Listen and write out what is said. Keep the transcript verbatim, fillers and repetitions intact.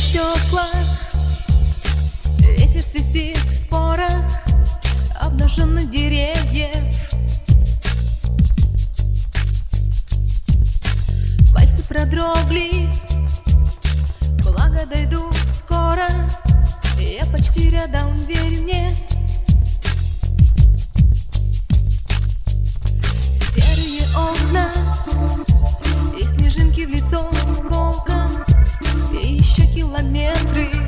стекла, ветер свистит в порах обнаженных деревьев. Пальцы продрогли, благо дойду скоро, я почти рядом, верь мне. Серые окна и снежинки в лицо колка, и еще километры